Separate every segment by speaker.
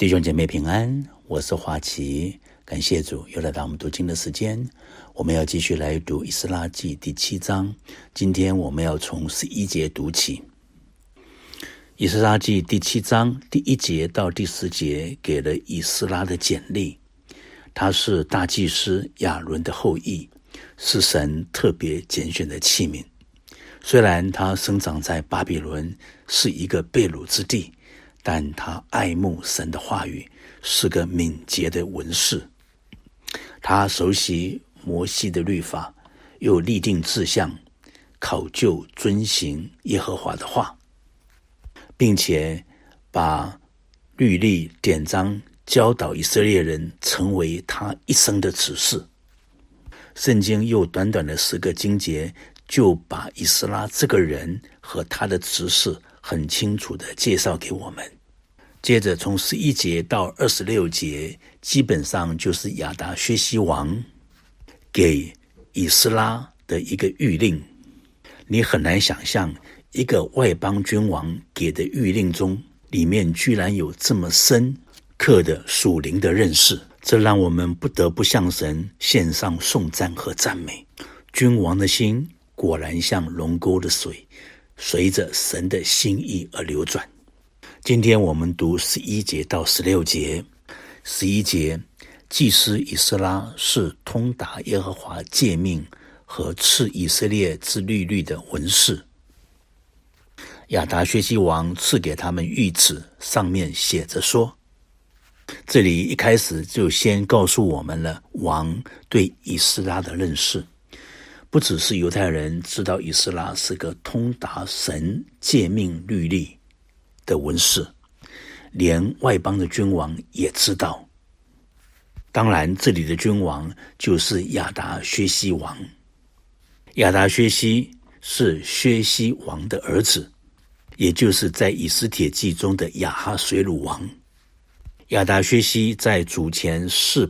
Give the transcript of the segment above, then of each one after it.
Speaker 1: 弟兄姐妹平安，我是华奇，感谢主又来到我们读经的时间。我们要继续来读以斯拉记第7章，今天我们要从11节读起。以斯拉记第7章第1节到第10节给了以斯拉的简历。他是大祭司亚伦的后裔，是神特别拣选的器皿。虽然他生长在巴比伦，是一个被掳之地，但他爱慕神的话语，是个敏捷的文士。他熟悉摩西的律法，又立定志向，考究遵行耶和华的话，并且把律例典章教导以色列人，成为他一生的指示。圣经又短短的10个经节，就把以斯拉这个人和他的指示很清楚地介绍给我们。接着从11节到26节，基本上就是亚达薛西王给以斯拉的一个谕令。你很难想象一个外邦君王给的谕令中，里面居然有这么深刻的属灵的认识，这让我们不得不向神献上颂赞和赞美。君王的心果然像龙沟的水，随着神的心意而流转。今天我们读11节到16节。11节，祭司以斯拉是通达耶和华诫命和赐以色列之律例的文士。亚达薛西王赐给他们谕旨，上面写着说，这里一开始就先告诉我们了王对以斯拉的认识。不只是犹太人知道以斯拉是个通达神诫命律例的文士，连外邦的君王也知道。当然这里的君王就是亚达薛西王。亚达薛西是薛西王的儿子，也就是在以斯帖记中的亚哈水鲁王。亚达薛西在主前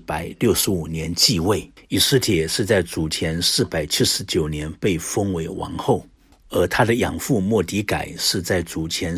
Speaker 1: 465年继位，以斯帖是在主前479年被封为王后，而他的养父末底改是在主前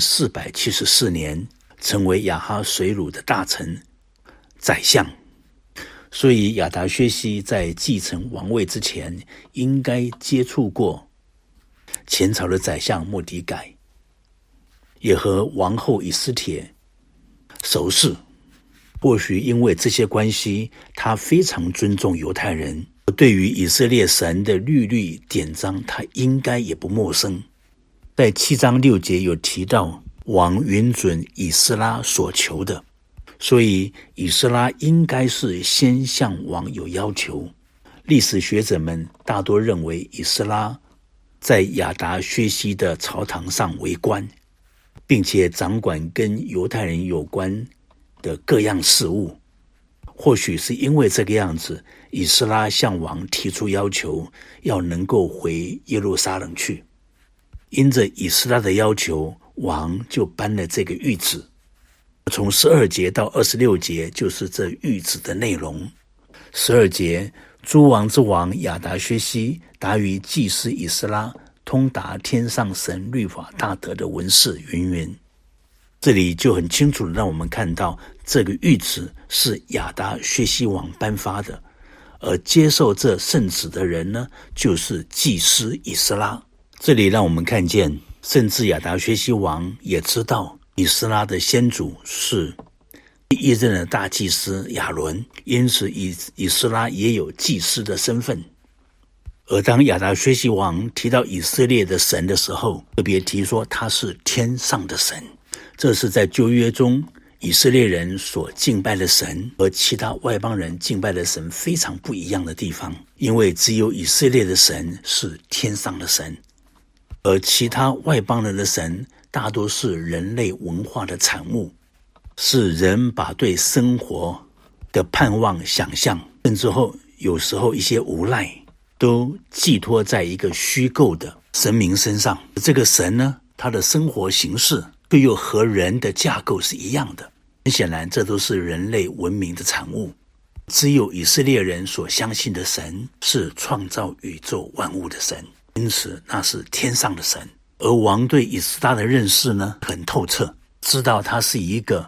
Speaker 1: 474年成为亚哈水鲁的大臣宰相。所以亚达薛西在继承王位之前，应该接触过前朝的宰相末底改，也和王后以斯帖熟识。或许因为这些关系，他非常尊重犹太人，对于以色列神的律例典章，他应该也不陌生。在7章6节有提到王允准以斯拉所求的，所以以斯拉应该是先向王有要求。历史学者们大多认为以斯拉在亚达薛西的朝堂上为官，并且掌管跟犹太人有关的各样事务。或许是因为这个样子，以斯拉向王提出要求，要能够回耶路撒冷去。因着以斯拉的要求，王就颁了这个谕旨。从12节到26节就是这谕旨的内容。12节，诸王之王亚达薛西答于祭司以斯拉，通达天上神律法大德的文士云云。这里就很清楚地让我们看到，这个谕旨是亚达薛西王颁发的，而接受这圣旨的人呢，就是祭司以斯拉。这里让我们看见，甚至亚达薛西王也知道以斯拉的先祖是第一任的大祭司亚伦，因此以斯拉也有祭司的身份。而当亚达薛西王提到以色列的神的时候，特别提说他是天上的神。这是在旧约中以色列人所敬拜的神和其他外邦人敬拜的神非常不一样的地方，因为只有以色列的神是天上的神，而其他外邦人的神大多是人类文化的产物，是人把对生活的盼望、想象，甚至有时候一些无赖，都寄托在一个虚构的神明身上。这个神呢，他的生活形式却又和人的架构是一样的。很显然，这都是人类文明的产物。只有以色列人所相信的神是创造宇宙万物的神，因此那是天上的神。而王对以斯拉的认识呢，很透彻，知道他是一个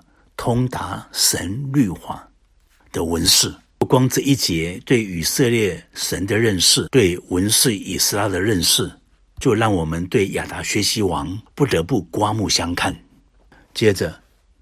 Speaker 1: 通达神律法的文士。不光这一节对以色列神的认识，对文士以斯拉的认识，就让我们对亚达薛西王不得不刮目相看。接着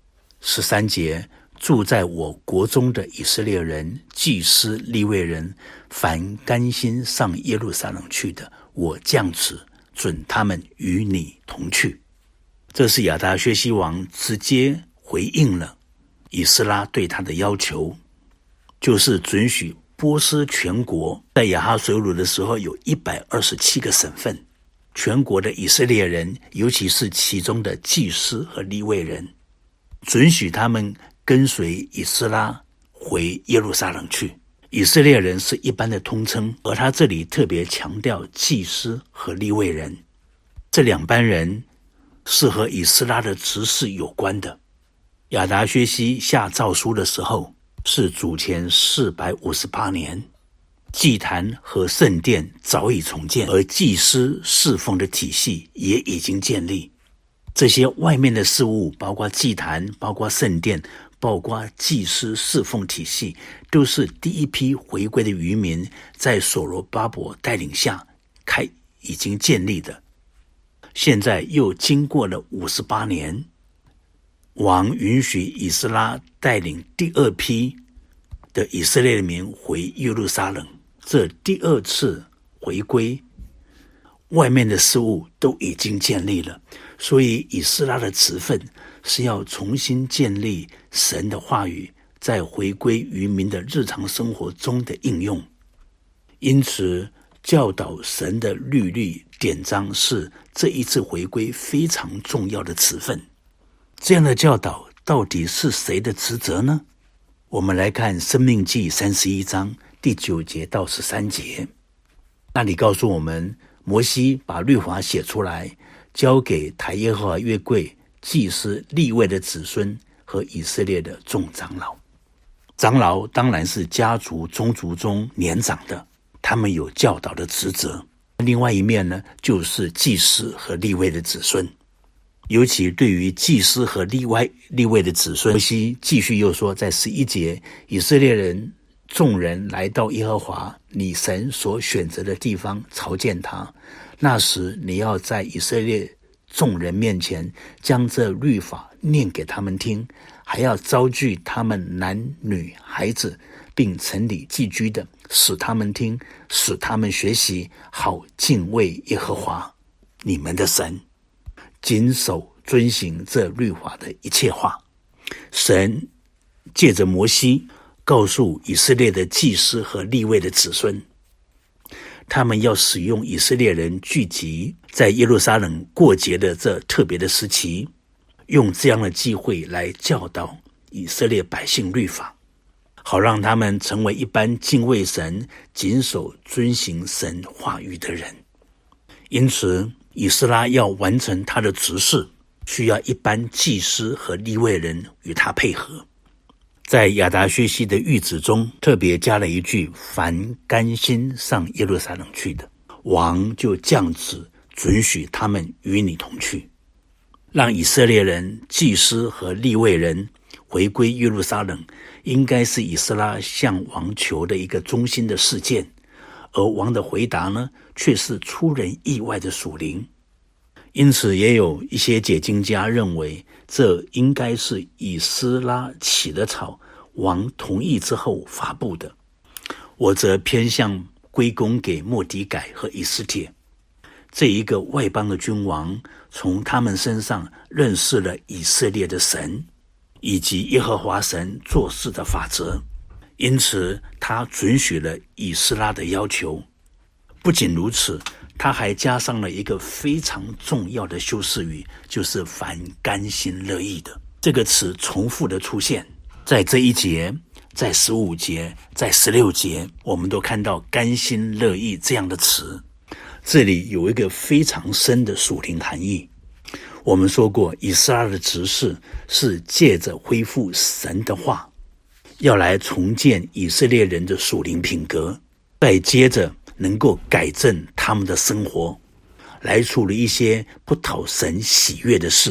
Speaker 1: 13节，住在我国中的以色列人、祭司、利未人，凡甘心上耶路撒冷去的，我降旨准他们与你同去。这是亚达薛西王直接回应了以斯拉对他的要求，就是准许波斯全国在亚哈随鲁的时候有127个省份，全国的以色列人，尤其是其中的祭司和利未人，准许他们跟随以斯拉回耶路撒冷去。以色列人是一般的通称，而他这里特别强调祭司和利未人，这两班人是和以斯拉的执事有关的。亚达薛西下诏书的时候是主前458年，祭坛和圣殿早已重建，而祭司侍奉的体系也已经建立。这些外面的事物，包括祭坛，包括圣殿，包括祭司侍奉体系，都是第一批回归的渔民在所罗巴伯带领下已经建立的。现在又经过了58年，王允许以斯拉带领第二批的以色列民回耶路撒冷。这第二次回归，外面的事物都已经建立了，所以以斯拉的职分是要重新建立神的话语在回归渔民的日常生活中的应用。因此教导神的律例典章是这一次回归非常重要的职分。这样的教导到底是谁的职责呢？我们来看申命记31章第9节到13节，那里告诉我们，摩西把律法写出来，交给抬耶和华约柜、祭司、利未的子孙和以色列的众长老。长老当然是家族宗族中年长的，他们有教导的职责。另外一面呢，就是祭司和利未的子孙。尤其对于祭司和利未的子孙，摩西继续又说，在11节，以色列人众人来到耶和华你神所选择的地方朝见他，那时你要在以色列众人面前将这律法念给他们听，还要招聚他们男女孩子并城里寄居的，使他们听，使他们学习，好敬畏耶和华你们的神，谨守遵行这律法的一切话。神借着摩西告诉以色列的祭司和利未的子孙，他们要使用以色列人聚集在耶路撒冷过节的这特别的时期，用这样的机会来教导以色列百姓律法，好让他们成为一般敬畏神、谨守遵行神话语的人。因此以斯拉要完成他的职事，需要一般祭司和利未人与他配合。在亚达薛西的谕旨中特别加了一句，凡甘心上耶路撒冷去的，王就降旨准许他们与你同去，让以色列人、祭司和利未人回归耶路撒冷，应该是以斯拉向王求的一个中心的事件。而王的回答呢，却是出人意外的属灵。因此也有一些解经家认为，这应该是以斯拉起的草，王同意之后发布的。我则偏向归功给末底改和以斯帖，这一个外邦的君王从他们身上认识了以色列的神以及耶和华神做事的法则，因此他准许了以斯拉的要求。不仅如此，他还加上了一个非常重要的修饰语，就是凡甘心乐意的。这个词重复的出现在这一节，在15节，在16节，我们都看到甘心乐意这样的词。这里有一个非常深的属灵含义。我们说过，以斯拉的职事是借着恢复神的话，要来重建以色列人的属灵品格，再接着能够改正他们的生活，来处理一些不讨神喜悦的事。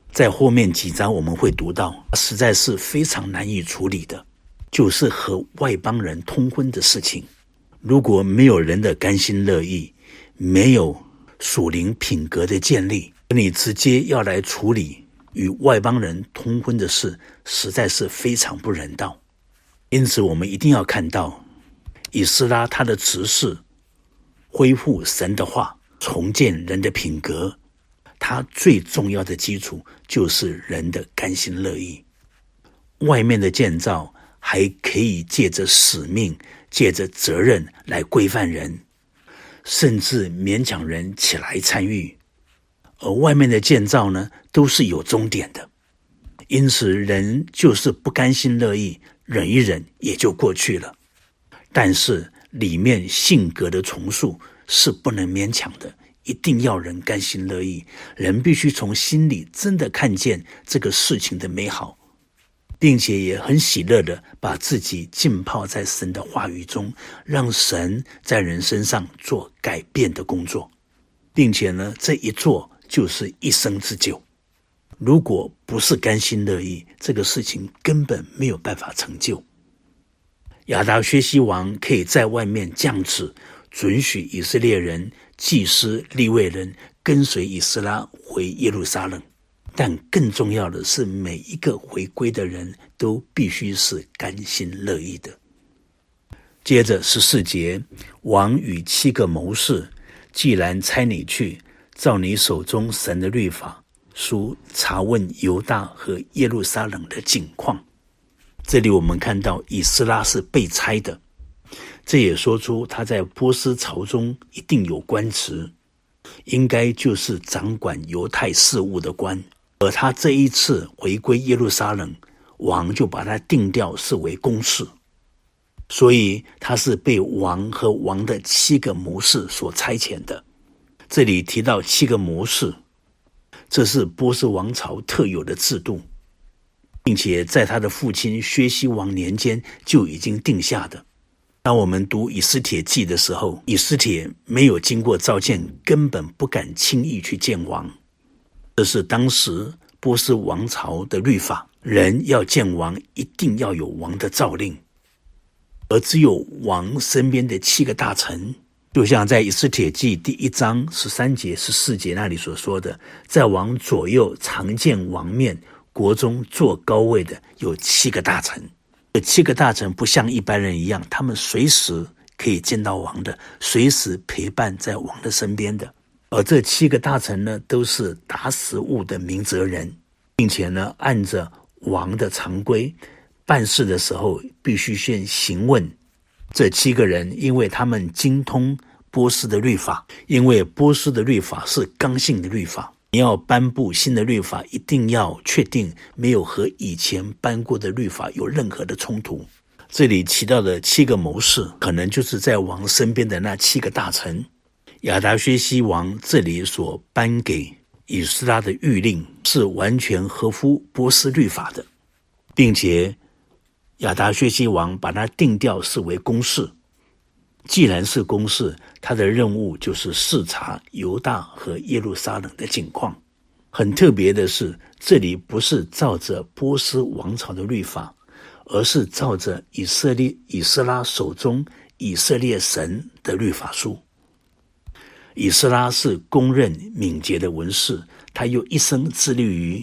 Speaker 1: 在后面几章我们会读到，实在是非常难以处理的，就是和外邦人通婚的事情。如果没有人的甘心乐意，没有属灵品格的建立，你直接要来处理与外邦人通婚的事，实在是非常不人道。因此我们一定要看到以斯拉他的执事恢复神的话，重建人的品格，他最重要的基础就是人的甘心乐意。外面的建造还可以借着使命，借着责任来规范人，甚至勉强人起来参与。而外面的建造呢，都是有终点的，因此人就是不甘心乐意，忍一忍也就过去了。但是里面性格的重塑是不能勉强的，一定要人甘心乐意，人必须从心里真的看见这个事情的美好，并且也很喜乐的把自己浸泡在神的话语中，让神在人身上做改变的工作，并且呢，这一做就是一生之久。如果不是甘心乐意，这个事情根本没有办法成就。亚达薛西王可以在外面降旨，准许以色列人、祭司、利未人跟随以斯拉回耶路撒冷，但更重要的是，每一个回归的人都必须是甘心乐意的。接着14节，王与7个谋士，既然差你去，照你手中神的律法书查问犹大和耶路撒冷的景况。这里我们看到以斯拉是被差的，这也说出他在波斯朝中一定有官职，应该就是掌管犹太事务的官。而他这一次回归耶路撒冷，王就把他定调视为公事，所以他是被王和王的7个谋士所差遣的。这里提到7个谋士，这是波斯王朝特有的制度，并且在他的父亲薛西王年间就已经定下的。当我们读以斯帖记的时候，以斯帖没有经过召见，根本不敢轻易去见王。这是当时波斯王朝的律法，人要见王一定要有王的诏令，而只有王身边的7个大臣，就像在以斯帖记第1章13节14节那里所说的，在王左右常见王面，国中坐高位的有7个大臣。这7个大臣不像一般人一样，他们随时可以见到王的，随时陪伴在王的身边的。而这7个大臣呢，都是达实务的明哲人，并且呢，按着王的常规办事的时候，必须先询问这7个人，因为他们精通波斯的律法，因为波斯的律法是刚性的律法，你要颁布新的律法，一定要确定没有和以前颁过的律法有任何的冲突。这里提到的7个谋士，可能就是在王身边的那7个大臣。亚达薛西王这里所颁给以斯拉的谕令是完全合乎波斯律法的，并且亚达薛西王把它定调视为公事。既然是公事，他的任务就是视察犹大和耶路撒冷的景况。很特别的是，这里不是照着波斯王朝的律法，而是照着以斯拉手中以色列神的律法书。以斯拉是公认敏捷的文士，他又一生致力于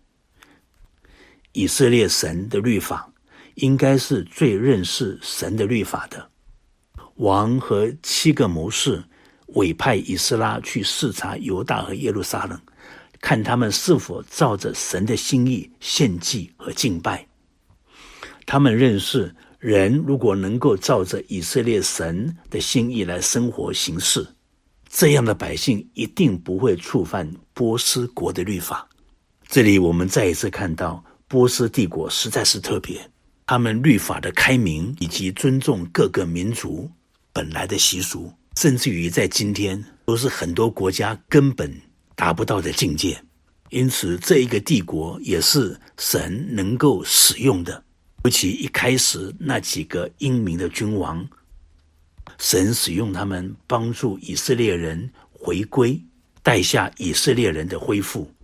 Speaker 1: 以色列神的律法，应该是最认识神的律法的。王和7个谋士委派以斯拉去视察犹大和耶路撒冷，看他们是否照着神的心意献祭和敬拜。他们认识人如果能够照着以色列神的心意来生活行事，这样的百姓一定不会触犯波斯国的律法。这里我们再一次看到波斯帝国实在是特别，他们律法的开明以及尊重各个民族本来的习俗，甚至于在今天都是很多国家根本达不到的境界。因此这一个帝国也是神能够使用的，尤其一开始那几个英明的君王，神使用他们帮助以色列人回归，带下以色列人的恢复。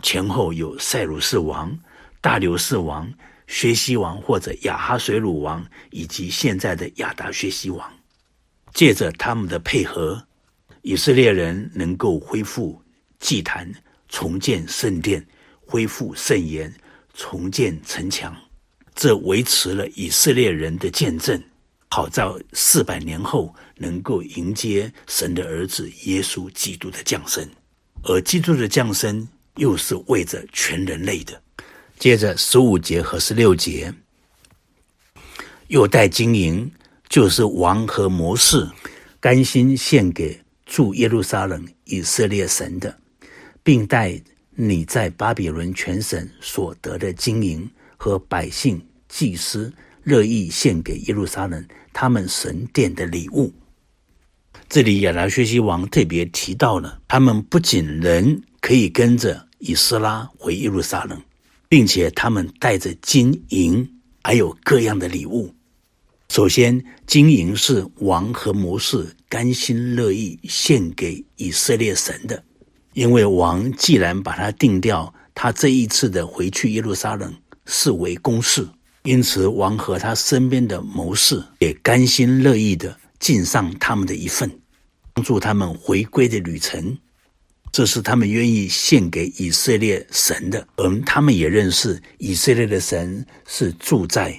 Speaker 1: 前后有塞鲁士王、大流士王、薛西王或者亚哈水鲁王，以及现在的亚达薛西王。借着他们的配合，以色列人能够恢复祭坛，重建圣殿，恢复圣言，重建城墙。这维持了以色列人的见证，好在400年后能够迎接神的儿子耶稣基督的降生。而基督的降生又是为着全人类的。接着15节和16节，又带金银，就是王和谋士甘心献给住耶路撒冷以色列神的，并带你在巴比伦全省所得的金银和百姓祭司乐意献给耶路撒冷他们神殿的礼物。这里亚达薛西王特别提到了，他们不仅人可以跟着以斯拉回耶路撒冷，并且他们带着金银还有各样的礼物。首先，金银是王和谋士甘心乐意献给以色列神的，因为王既然把他定掉，他这一次的回去耶路撒冷视为公事，因此王和他身边的谋士也甘心乐意的尽上他们的一份，帮助他们回归的旅程。这是他们愿意献给以色列神的，而他们也认识以色列的神是住在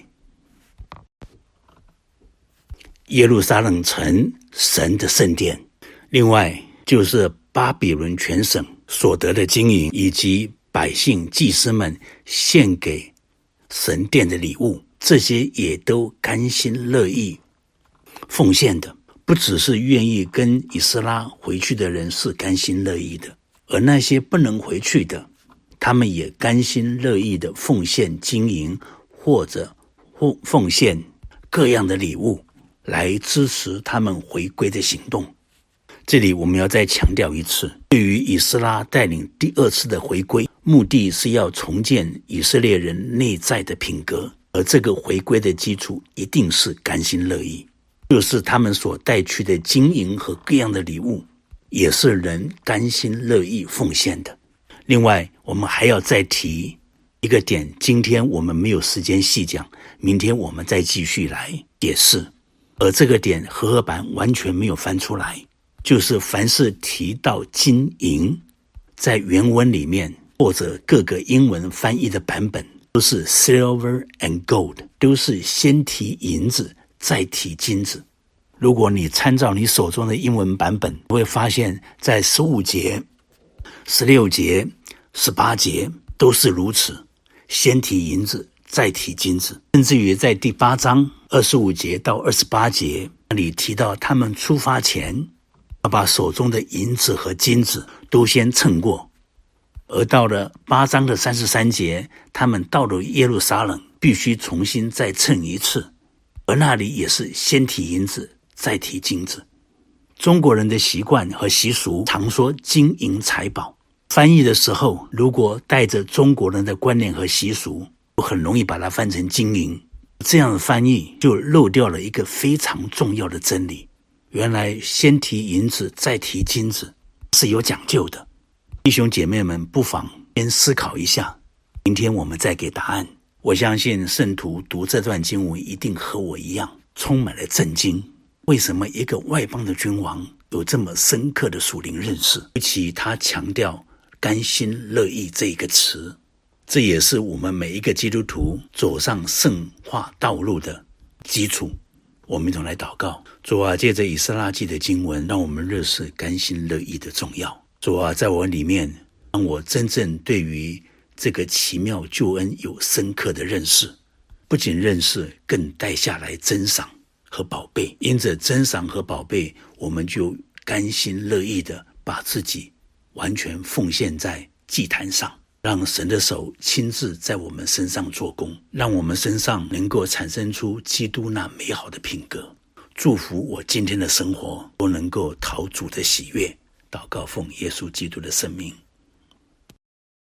Speaker 1: 耶路撒冷城神的圣殿。另外就是巴比伦全省所得的金银，以及百姓祭司们献给神殿的礼物，这些也都甘心乐意奉献的。不只是愿意跟以斯拉回去的人是甘心乐意的，而那些不能回去的，他们也甘心乐意的奉献金银或者奉献各样的礼物来支持他们回归的行动。这里我们要再强调一次，对于以斯拉带领第2次的回归，目的是要重建以色列人内在的品格，而这个回归的基础一定是甘心乐意，就是他们所带去的金银和各样的礼物也是人甘心乐意奉献的。另外我们还要再提一个点，今天我们没有时间细讲，明天我们再继续来解释。而这个点和合版完全没有翻出来，就是凡是提到金银，在原文里面或者各个英文翻译的版本都是 silver and gold， 都是先提银子再提金子。如果你参照你手中的英文版本，会发现在15节、16节、18节都是如此，先提银子再提金子。甚至于在第8章25节到28节那里提到，他们出发前要把手中的银子和金子都先称过，而到了8章的33节，他们到了耶路撒冷必须重新再称一次，而那里也是先提银子再提金子。中国人的习惯和习俗常说金银财宝，翻译的时候如果带着中国人的观念和习俗，很容易把它翻成金银，这样的翻译就漏掉了一个非常重要的真理。原来先提银子再提金子是有讲究的，弟兄姐妹们不妨先思考一下，明天我们再给答案。我相信圣徒读这段经文一定和我一样充满了震惊，为什么一个外邦的君王有这么深刻的属灵认识？尤其他强调甘心乐意这一个词，这也是我们每一个基督徒走上圣化道路的基础。我们一同来祷告。主啊，借着以斯拉记的经文，让我们认识甘心乐意的重要。主啊，在我里面让我真正对于这个奇妙救恩有深刻的认识，不仅认识，更带下来珍赏和宝贝。因着珍赏和宝贝，我们就甘心乐意的把自己完全奉献在祭坛上，让神的手亲自在我们身上做工，让我们身上能够产生出基督那美好的品格。祝福我今天的生活都能够讨主的喜悦。祷告奉耶稣基督的圣名。